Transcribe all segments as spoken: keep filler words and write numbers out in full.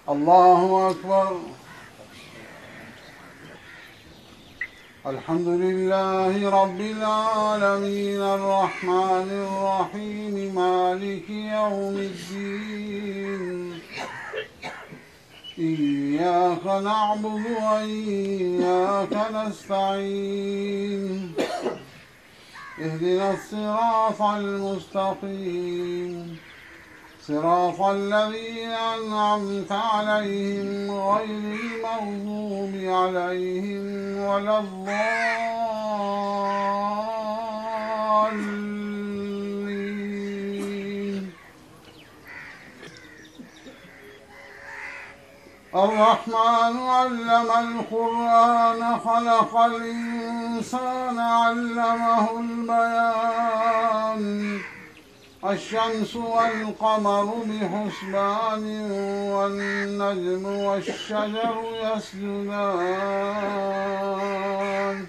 الله أكبر. الحمد لله رب العالمين الرحمن الرحيم مالك يوم الدين. إياك نعبد وإياك نستعين. اهدنا الصراط المستقيم صراط الذين أنعمت عليهم غير المغضوب عليهم ولا الضالين. الرحمن علم القرآن خلق الإنسان علمه البيان. الشمس والقمر بحسبان والنجم والشجر يسجدان.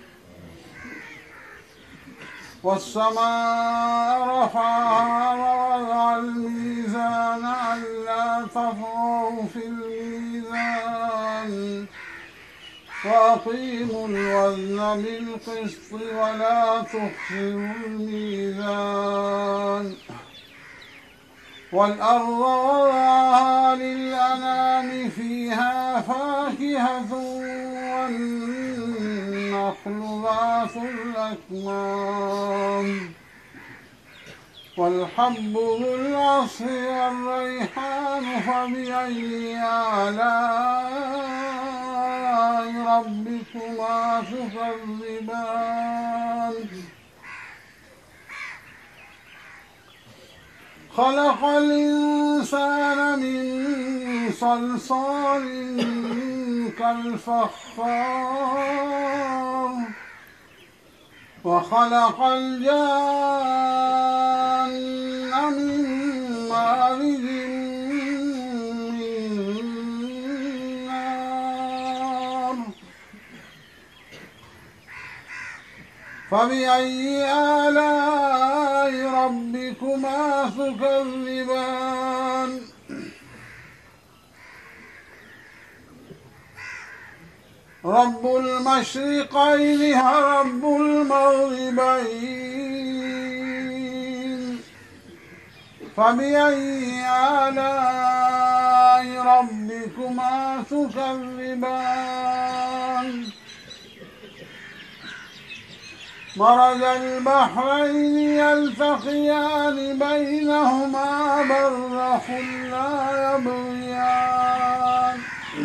والسماء رفعها ووضع الميزان ألا تطغوا في الميزان وأقيموا الوزن بالقسط ولا تخسروا الميزان. والأرض وضعها للأنام فيها فاكهة والنخل ذات الأكمام والحب ذو العصف والريحان. فبأي آلاء ربكما تكذبان. خلق الإنسان من صلصال كالفخار وخلق الجان من مارج من نار. فبأي آلاء ربكما تكذبان. رب المشرقين ورب المغربين. فبأي آلاء ربكما تكذبان. مرج البحرين يلتقيان بينهما برزخ لا يبغيان.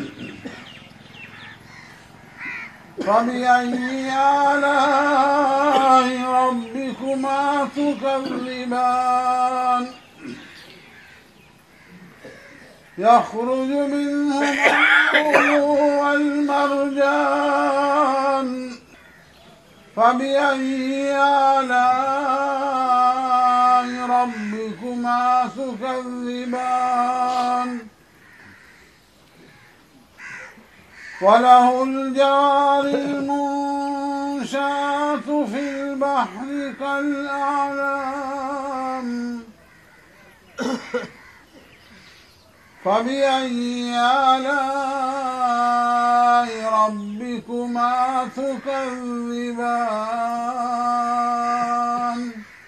فبأي آلاء ربكما تكذبان. يخرج منهما اللؤلؤ والمرجان. فبأي آلاء ربكما تكذبان. وله الجوار المنشآت في البحر كالأعلام. فبأي آلاء ربكما تكذبان.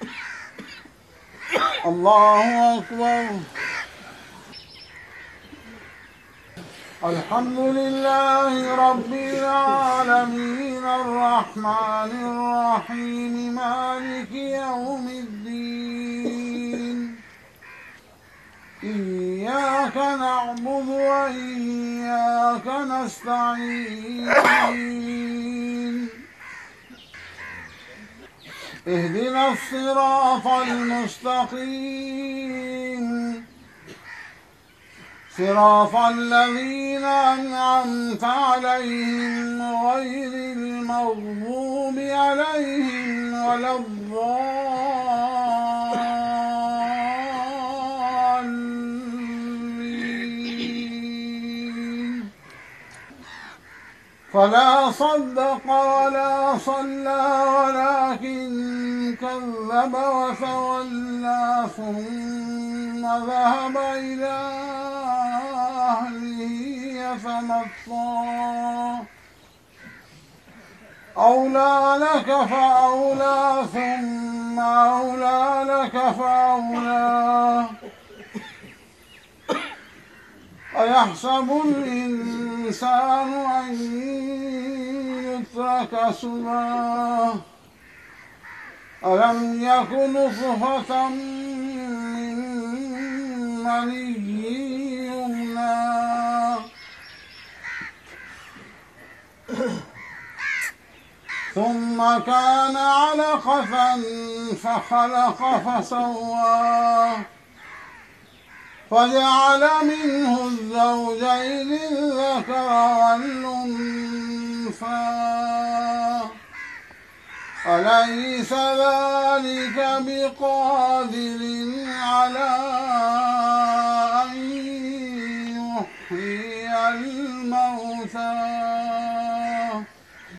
الله أكبر. الحمد لله رب العالمين الرحمن الرحيم مالك يوم الدين. إياك نعبد وإياك نستعين. اهدنا الصراط المستقيم صراط الذين أنعمت عليهم غير المغضوب عليهم ولا الضالين. فلا صدق ولا صلى ولكن كذب وتولى ثم ذهب إلى أهله يتمطى أولى لك فأولى ثم أولى لك فأولى أيحسب الإنسان أن يترك سدى ألم يك نطفة من مني يمنى ثم كان علقة فخلق فسوى فجعل منه الزوجين الذكر والأنثى أليس ذلك بقادر على أن يحيي الموتى